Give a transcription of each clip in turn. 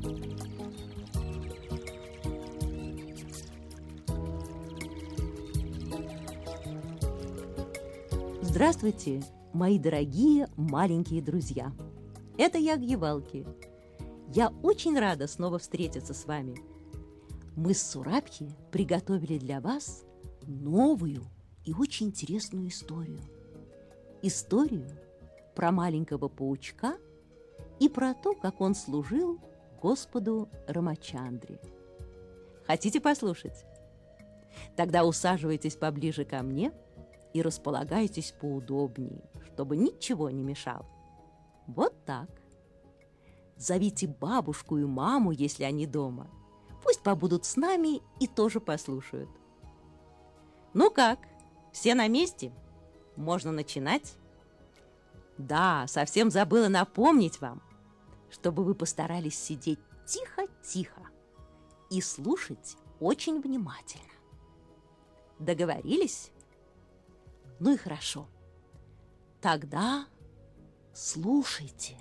Здравствуйте, мои дорогие маленькие друзья! Это я, Гевалки. Я очень рада снова встретиться с вами. Мы с Сурабхи приготовили для вас новую и очень интересную историю. Историю про маленького паучка и про то, как он служил Господу Рамачандре. Хотите послушать? Тогда усаживайтесь поближе ко мне и располагайтесь поудобнее, чтобы ничего не мешало. Вот так. Зовите бабушку и маму, если они дома. Пусть побудут с нами и тоже послушают. Ну как, все на месте? Можно начинать? Да, совсем забыла напомнить вам, чтобы вы постарались сидеть тихо-тихо и слушать очень внимательно. Договорились? Ну и хорошо. Тогда слушайте.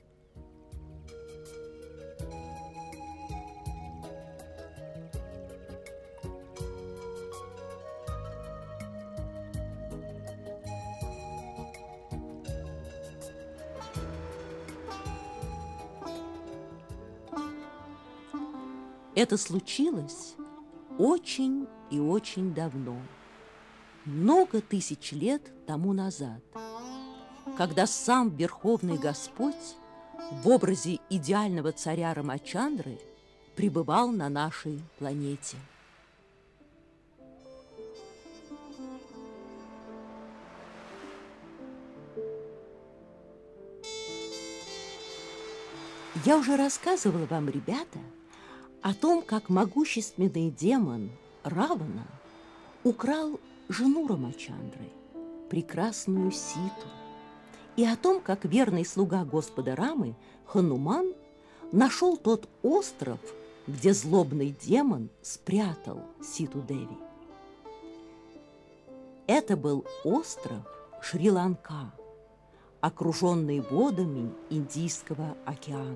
Это случилось очень и очень давно. Много тысяч лет тому назад, когда сам Верховный Господь в образе идеального царя Рамачандры пребывал на нашей планете. Я уже рассказывала вам, ребята, о том, как могущественный демон Равана украл жену Рамачандры, прекрасную Ситу, и о том, как верный слуга Господа Рамы, Хануман, нашел тот остров, где злобный демон спрятал Ситу-деви. Это был остров Шри-Ланка, окруженный водами Индийского океана.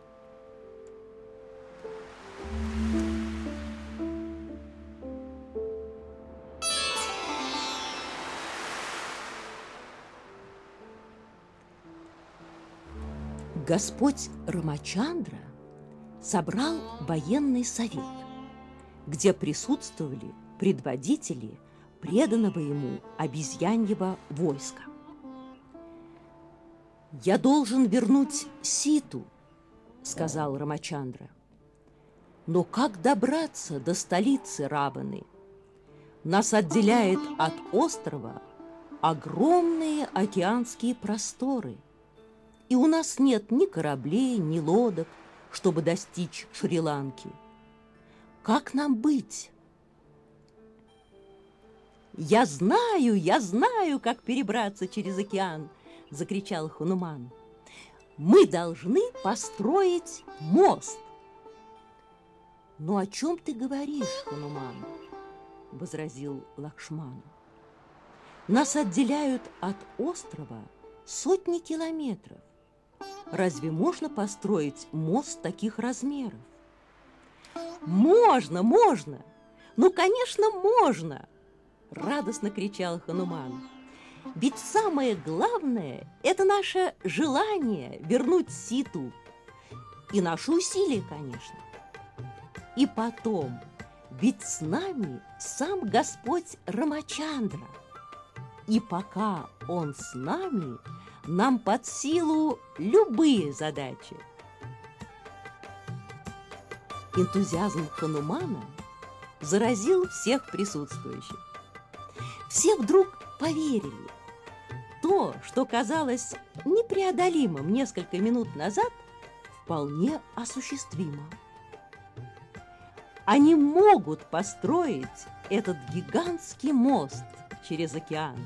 Господь Рамачандра собрал военный совет, где присутствовали предводители преданного ему обезьяньего войска. «Я должен вернуть Ситу», — сказал Рамачандра. «Но как добраться до столицы Раваны? Нас отделяет от острова огромные океанские просторы, и у нас нет ни кораблей, ни лодок, чтобы достичь Шри-Ланки. Как нам быть?» Я знаю, как перебраться через океан!» — закричал Хануман. «Мы должны построить мост!» «Ну о чем ты говоришь, Хануман?» — возразил Лакшман. «Нас отделяют от острова сотни километров. Разве можно построить мост таких размеров?» «Можно! Ну, конечно, можно!» — радостно кричал Хануман. «Ведь самое главное — это наше желание вернуть Ситу. И наши усилия, конечно. И потом, ведь с нами сам Господь Рамачандра. И пока Он с нами, нам под силу любые задачи». Энтузиазм Ханумана заразил всех присутствующих. Все вдруг поверили. То, что казалось непреодолимым несколько минут назад, вполне осуществимо. Они могут построить этот гигантский мост через океан.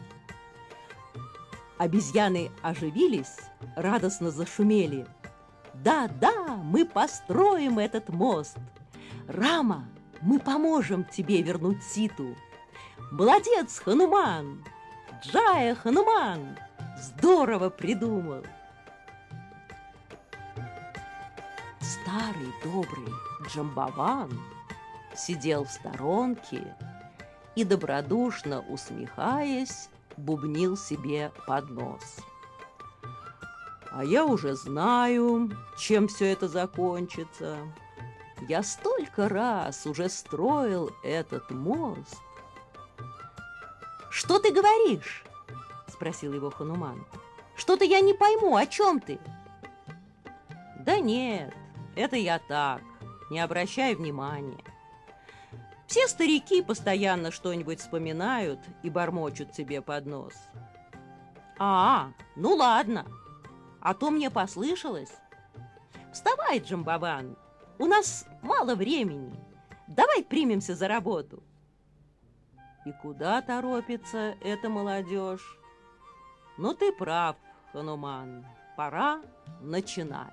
Обезьяны оживились, радостно зашумели. «Да, мы построим этот мост! Рама, мы поможем тебе вернуть Ситу! Молодец, Хануман! Джая, Хануман! Здорово придумал!» старый добрый Джамбован сидел в сторонке и, добродушно усмехаясь, бубнил себе под нос. А я уже знаю, чем все это закончится. Я столько раз уже строил этот мост. «Что ты говоришь?» – спросил его Хануман. «Что-то я не пойму, о чем ты?» «Да нет, это я так, не обращай внимания. Все старики постоянно что-нибудь вспоминают и бормочут себе под нос. Ну ладно, а то мне послышалось. Вставай, Джамбован, у нас мало времени, давай примемся за работу». И куда торопится эта молодежь? Ну, ты прав, Хануман, пора начинать.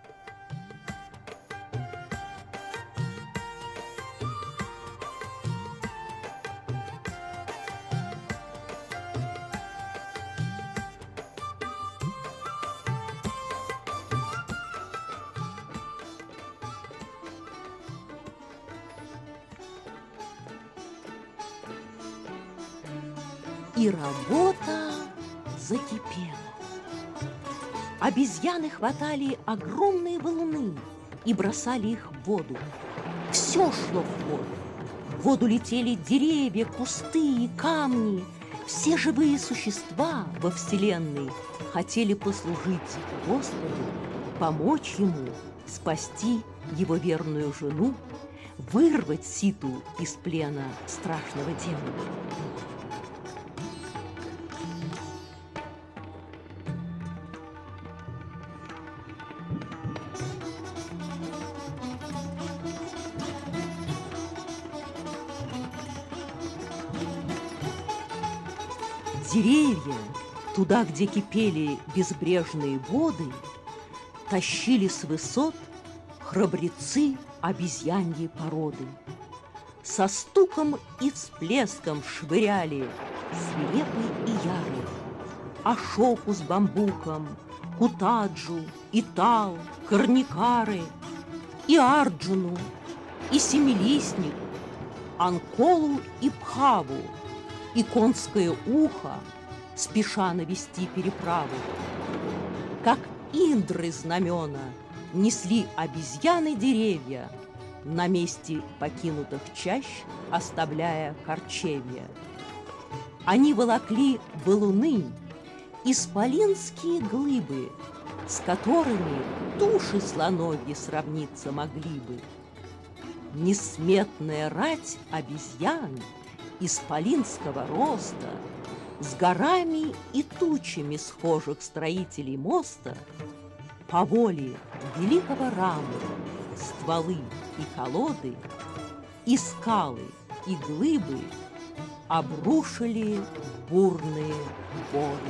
И работа закипела. Обезьяны хватали огромные валуны и бросали их в воду. Все шло в воду. В воду летели деревья, кусты и камни. Все живые существа во Вселенной хотели послужить Господу, помочь Ему, спасти Его верную жену, вырвать Ситу из плена страшного демона. Деревья, туда, где кипели безбрежные воды, тащили с высот храбрецы обезьяньей породы. Со стуком и всплеском швыряли свирепый и ярый Ашоку с бамбуком, Кутаджу, Итал, Карникары, и Арджуну, и Семилистник, Анколу и Пхаву, и конское ухо, спеша навести переправу. Как индры знамена несли обезьяны деревья, на месте покинутых чащ оставляя корчевья. Они волокли валуны, исполинские глыбы, с которыми туши слоновьи сравниться могли бы. Несметная рать обезьян исполинского роста, с горами и тучами схожих строителей моста, по воле великого Рамы стволы и колоды, и скалы, и глыбы обрушили бурные воды.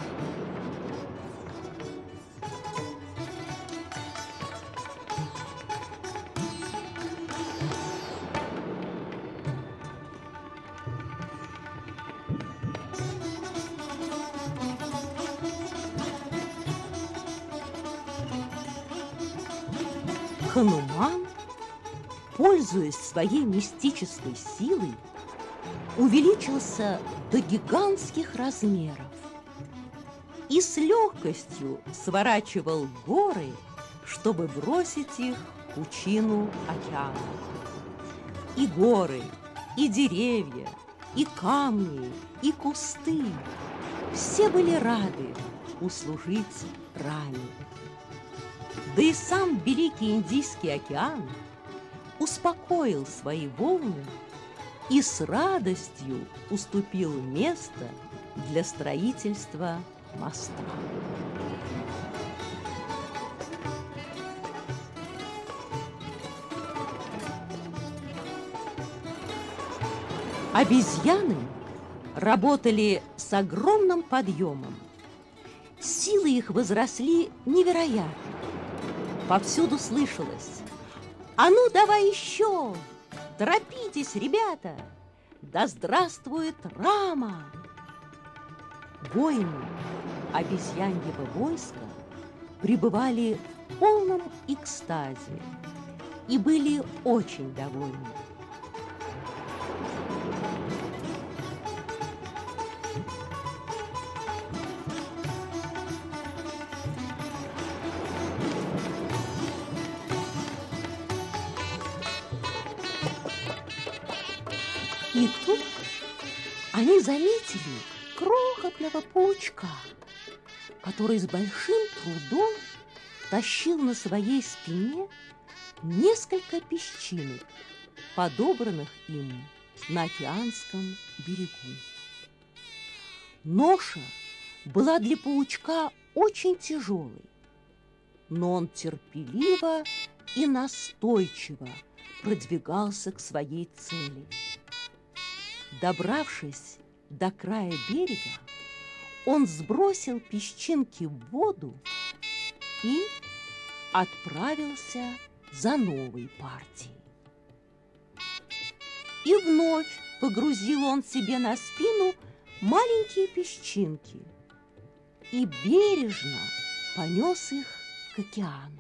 Хануман, пользуясь своей мистической силой, увеличился до гигантских размеров и с легкостью сворачивал горы, чтобы бросить их в пучину океана. И горы, и деревья, и камни, и кусты все были рады услужить Раме. Да и сам Великий Индийский океан успокоил свои волны и с радостью уступил место для строительства моста. Обезьяны работали с огромным подъемом. Силы их возросли невероятно. Повсюду слышалось: «А ну, давай еще! Торопитесь, ребята! Да здравствует Рама!» Воины обезьяньего войска пребывали в в полном экстазе и были очень довольны. И тут они заметили крохотного паучка, который с большим трудом тащил на своей спине несколько песчинок, подобранных им на океанском берегу. Ноша была для паучка очень тяжелой, но он терпеливо и настойчиво продвигался к своей цели. Добравшись до края берега, он сбросил песчинки в воду и отправился за новой партией. И вновь погрузил он себе на спину маленькие песчинки и бережно понес их к океану.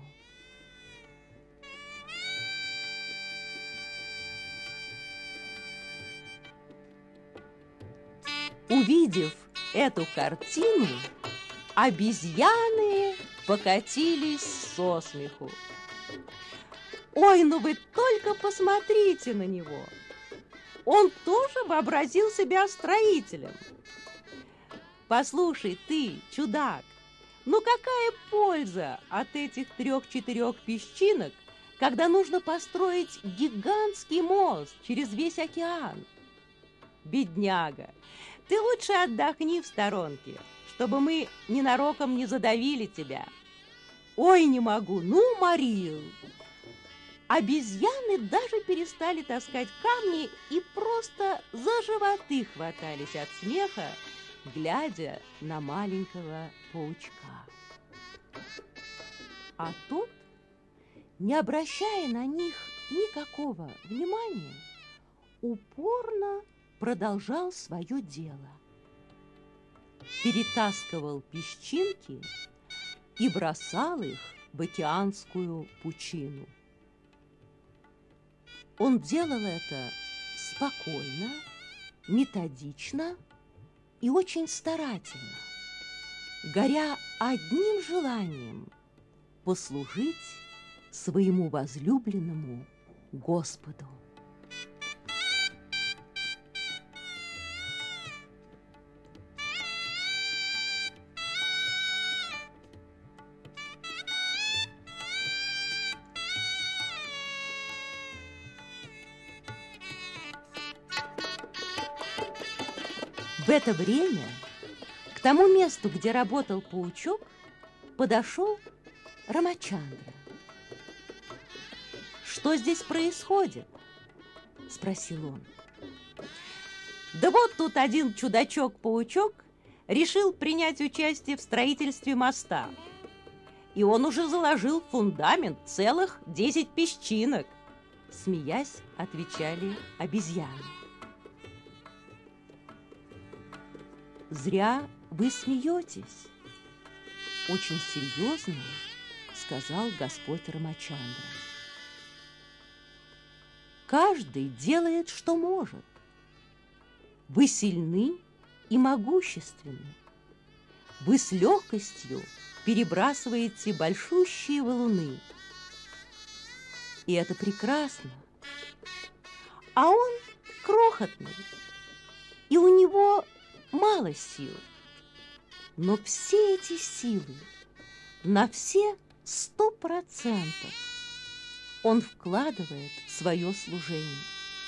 Увидев эту картину, обезьяны покатились со смеху. Ой, ну вы только посмотрите на него! Он тоже вообразил себя строителем. Послушай ты, чудак, ну какая польза от этих 3-4 песчинок, когда нужно построить гигантский мост через весь океан? Бедняга, ты лучше отдохни в сторонке, чтобы мы ненароком не задавили тебя. Ой, не могу, ну, уморил. Обезьяны даже перестали таскать камни и просто за животы хватались от смеха, глядя на маленького паучка. А тот, не обращая на них никакого внимания, упорно продолжал свое дело. Перетаскивал песчинки и бросал их в океанскую пучину. Он делал это спокойно, методично и очень старательно, горя одним желанием послужить своему возлюбленному Господу. В это время к тому месту, где работал паучок, подошел Рамачандра. «Что здесь происходит?» – спросил он. «Да вот тут один чудачок-паучок решил принять участие в строительстве моста, и он уже заложил в фундамент целых 10 песчинок», – смеясь, отвечали обезьяны. «Зря вы смеетесь», – очень серьезно сказал Господь Рамачандра. «Каждый делает, что может. Вы сильны и могущественны. Вы с легкостью перебрасываете большущие валуны. И это прекрасно. А он крохотный, и у него мало сил. Но все эти силы, на все 100% он вкладывает в свое служение.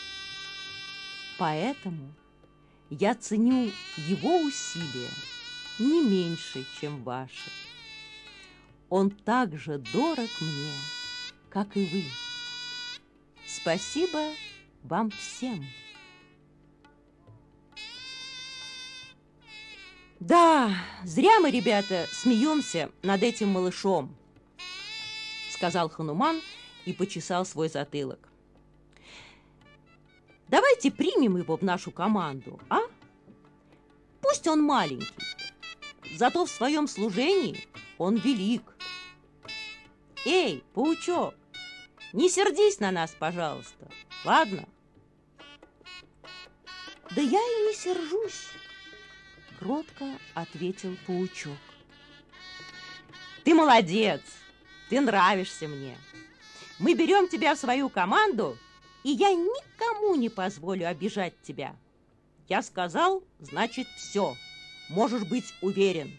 Поэтому я ценю его усилия не меньше, чем ваши. Он так же дорог мне, как и вы. Спасибо вам всем». «Да, зря мы, ребята, смеемся над этим малышом», — сказал Хануман и почесал свой затылок. «Давайте примем его в нашу команду, а? Пусть он маленький, зато в своем служении он велик». Эй, паучок, не сердись на нас, пожалуйста, ладно? Да я и не сержусь, кротко ответил паучок. Ты молодец, ты нравишься мне. Мы берем тебя в свою команду, и я никому не позволю обижать тебя. Я сказал, значит, все. Можешь быть уверен.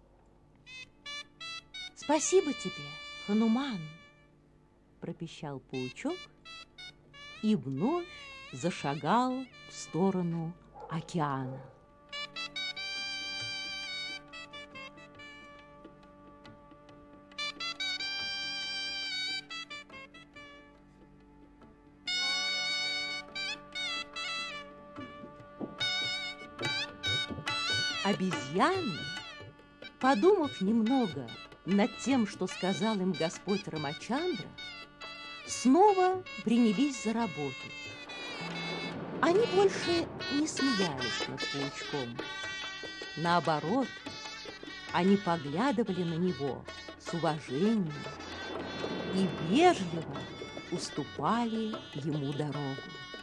Спасибо тебе, Хануман, пропищал паучок и вновь зашагал в сторону океана. Обезьяны, подумав немного над тем, что сказал им Господь Рамачандра, снова принялись за работу. Они больше не смеялись над паучком. Наоборот, они поглядывали на него с уважением и вежливо уступали ему дорогу.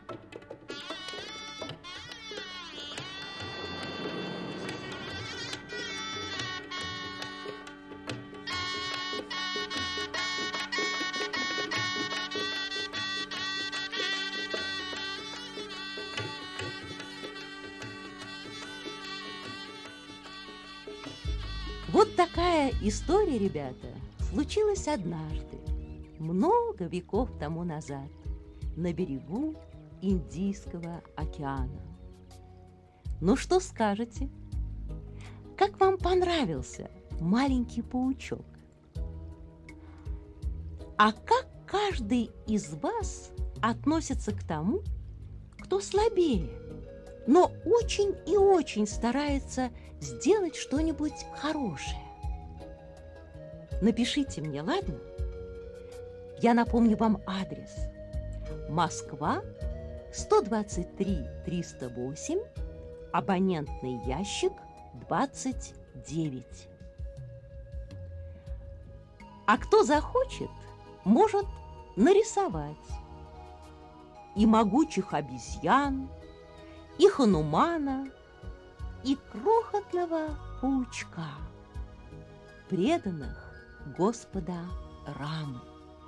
Вот такая история, ребята, случилась однажды, много веков тому назад, на берегу Индийского океана. Ну что скажете? Как вам понравился маленький паучок? А как каждый из вас относится к тому, кто слабее, но очень и очень старается сделать что-нибудь хорошее? Напишите мне, ладно? Я напомню вам адрес. Москва, 123-308, абонентный ящик 29. А кто захочет, может нарисовать и могучих обезьян, и Ханумана, и крохотного паучка, преданных Господа Рамы.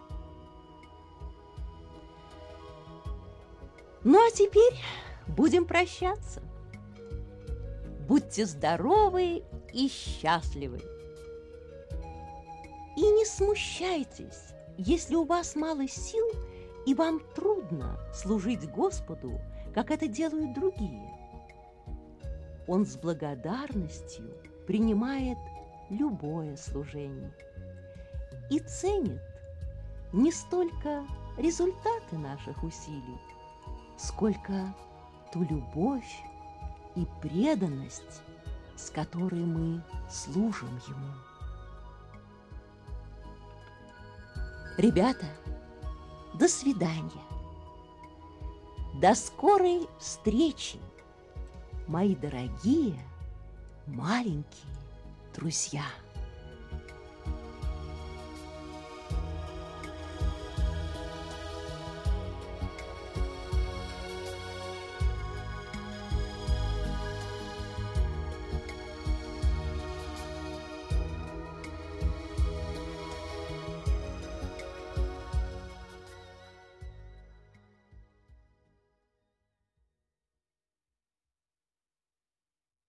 Ну а теперь будем прощаться. Будьте здоровы и счастливы. И не смущайтесь, если у вас мало сил и вам трудно служить Господу, как это делают другие. Он с благодарностью принимает любое служение и ценит не столько результаты наших усилий, сколько ту любовь и преданность, с которой мы служим Ему. Ребята, до свидания. До скорой встречи, мои дорогие маленькие друзья.